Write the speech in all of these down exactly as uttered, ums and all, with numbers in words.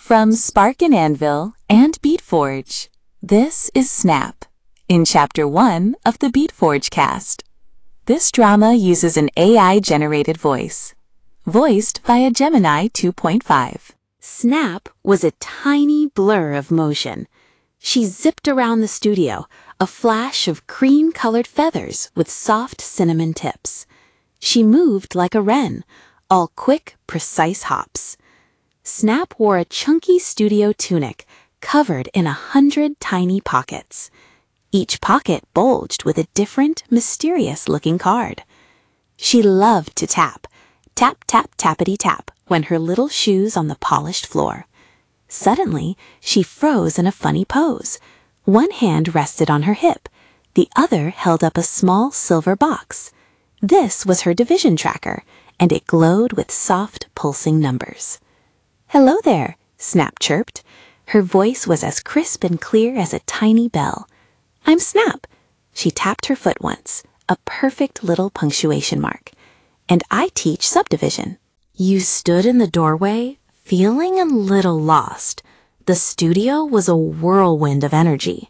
From Spark and Anvil and BeatForge, this is Snap, in Chapter one of the BeatForge cast. This drama uses an A I-generated voice, voiced via Gemini two point five. Snap was a tiny blur of motion. She zipped around the studio, a flash of cream-colored feathers with soft cinnamon tips. She moved like a wren, all quick, precise hops. Snap wore a chunky studio tunic covered in a hundred tiny pockets. Each pocket bulged with a different, mysterious-looking card. She loved to tap, tap, tap, tappity-tap, when her little shoes on the polished floor. Suddenly, she froze in a funny pose. One hand rested on her hip. The other held up a small silver box. This was her division tracker, and it glowed with soft, pulsing numbers. "Hello there," Snap chirped. Her voice was as crisp and clear as a tiny bell. "I'm Snap." She tapped her foot once, a perfect little punctuation mark. "And I teach subdivision." You stood in the doorway, feeling a little lost. The studio was a whirlwind of energy.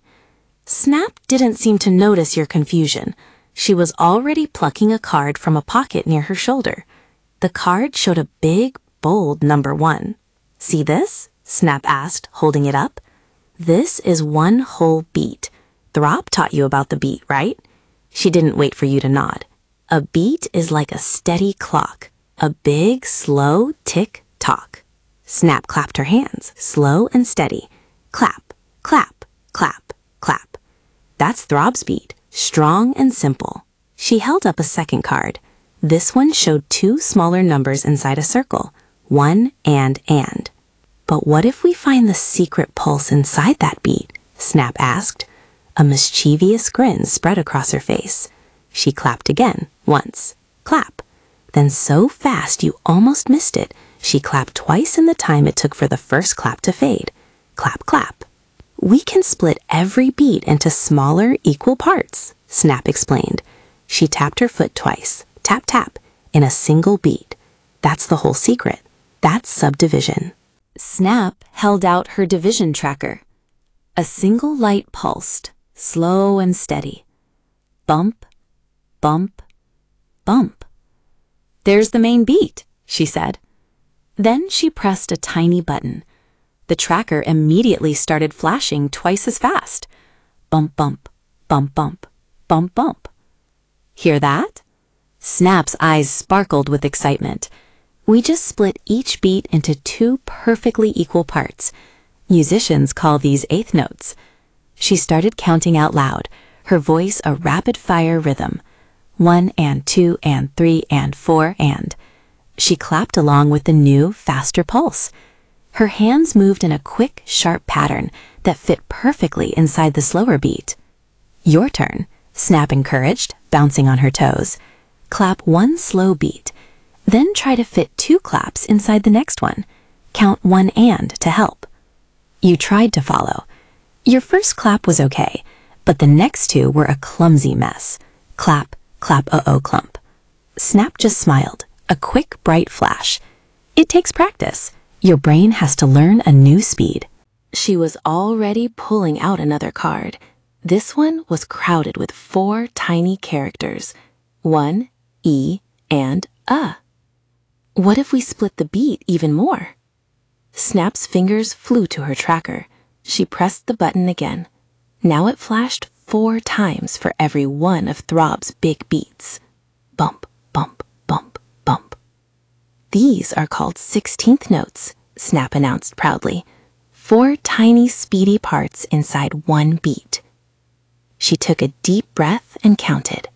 Snap didn't seem to notice your confusion. She was already plucking a card from a pocket near her shoulder. The card showed a big, bold number one. "See this?" Snap asked, holding it up. "This is one whole beat. Throb taught you about the beat, right?" She didn't wait for you to nod. A beat is like a steady clock, a big, slow tick-tock. Snap clapped her hands, slow and steady. Clap, clap, clap, clap. That's Throb's beat, strong and simple. She held up a second card. This one showed two smaller numbers inside a circle, one and and. "But what if we find the secret pulse inside that beat?" Snap asked. A mischievous grin spread across her face. She clapped again, once. Clap. Then so fast you almost missed it, she clapped twice in the time it took for the first clap to fade. Clap, clap. "We can split every beat into smaller, equal parts," Snap explained. She tapped her foot twice, tap, tap, in a single beat. That's the whole secret. That's subdivision. Snap held out her division tracker. A single light pulsed, slow and steady. Bump, bump, bump. "There's the main beat," she said. Then she pressed a tiny button. The tracker immediately started flashing twice as fast. Bump, bump, bump, bump, bump, bump. "Hear that?" Snap's eyes sparkled with excitement. "We just split each beat into two perfectly equal parts. Musicians call these eighth notes." She started counting out loud, her voice a rapid-fire rhythm. One and two and three and four and. She clapped along with the new, faster pulse. Her hands moved in a quick, sharp pattern that fit perfectly inside the slower beat. "Your turn," Snap encouraged, bouncing on her toes. "Clap one slow beat. Then try to fit two claps inside the next one. Count one and to help." You tried to follow. Your first clap was okay, but the next two were a clumsy mess. Clap, clap, uh-oh, clump. Snap just smiled, a quick, bright flash. It takes practice. Your brain has to learn a new speed. She was already pulling out another card. This one was crowded with four tiny characters. One, E, and A. What if we split the beat even more? Snap's fingers flew to her tracker. She pressed the button again. Now it flashed four times for every one of Throb's big beats. Bump, bump, bump, bump. "These are called sixteenth notes," Snap announced proudly. Four tiny, speedy parts inside one beat. She took a deep breath and counted.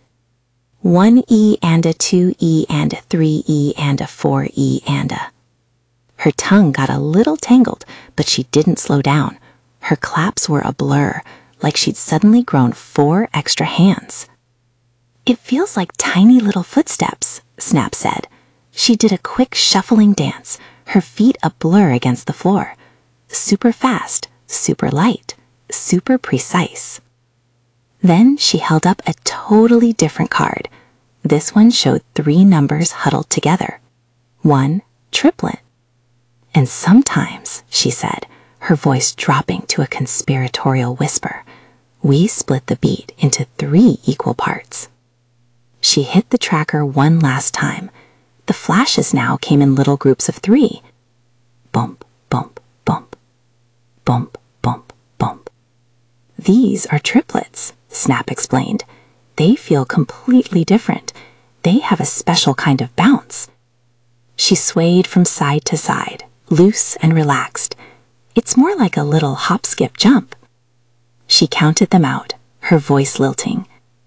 One E and a two E and a three E and a four E and a. Her tongue got a little tangled, but she didn't slow down. Her claps were a blur, like she'd suddenly grown four extra hands. "It feels like tiny little footsteps," Snap said. She did a quick shuffling dance, her feet a blur against the floor. Super fast, super light, super precise. Then she held up a totally different card. This one showed three numbers huddled together. One, triplet. And sometimes, she said, her voice dropping to a conspiratorial whisper, we split the beat into three equal parts. She hit the tracker one last time. The flashes now came in little groups of three. Bump, bump, bump. Bump, bump, bump. These are triplets, Snap explained. They feel completely different. They have a special kind of bounce. She swayed from side to side, loose and relaxed. It's more like a little hop, skip, jump. She counted them out, her voice lilting.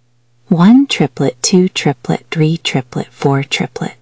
One triplet, two triplet, three triplet, four triplet.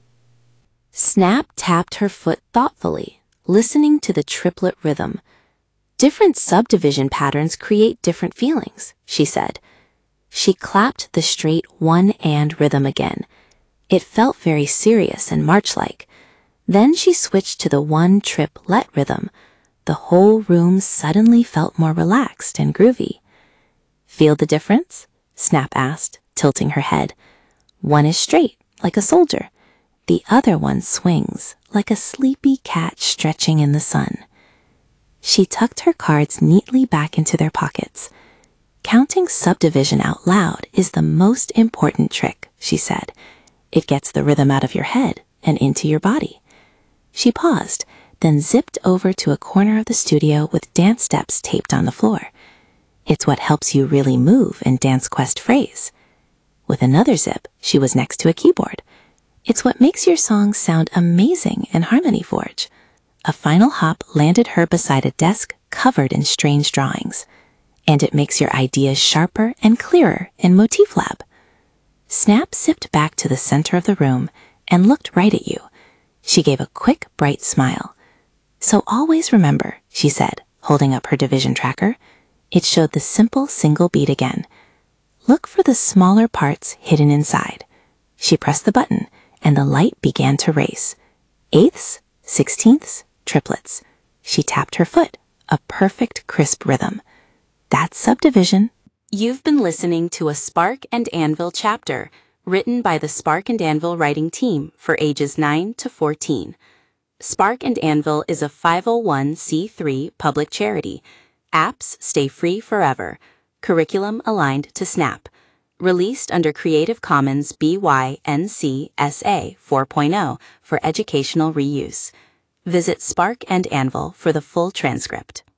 Snap tapped her foot thoughtfully, listening to the triplet rhythm. Different subdivision patterns create different feelings, she said. She clapped the straight one-and rhythm again. It felt very serious and march-like. Then she switched to the one-trip-let rhythm. The whole room suddenly felt more relaxed and groovy. Feel the difference? Snap asked, tilting her head. One is straight, like a soldier. The other one swings, like a sleepy cat stretching in the sun. She tucked her cards neatly back into their pockets. Counting subdivision out loud is the most important trick, she said. It gets the rhythm out of your head and into your body. She paused, then zipped over to a corner of the studio with dance steps taped on the floor. It's what helps you really move in Dance Quest phrase. With another zip, she was next to a keyboard. It's what makes your songs sound amazing in Harmony Forge. A final hop landed her beside a desk covered in strange drawings. And it makes your ideas sharper and clearer in Motif Lab. Snap zipped back to the center of the room and looked right at you. She gave a quick, bright smile. So always remember, she said, holding up her division tracker. It showed the simple single beat again. Look for the smaller parts hidden inside. She pressed the button, and the light began to race. Eighths, sixteenths, triplets. She tapped her foot, a perfect, crisp rhythm. That's subdivision. You've been listening to a Spark and Anvil chapter, written by the Spark and Anvil writing team for ages nine to fourteen. Spark and Anvil is a five oh one c three public charity. Apps stay free forever. Curriculum aligned to Snap. Released under Creative Commons B Y N C S A four point oh for educational reuse. Visit Spark and Anvil for the full transcript.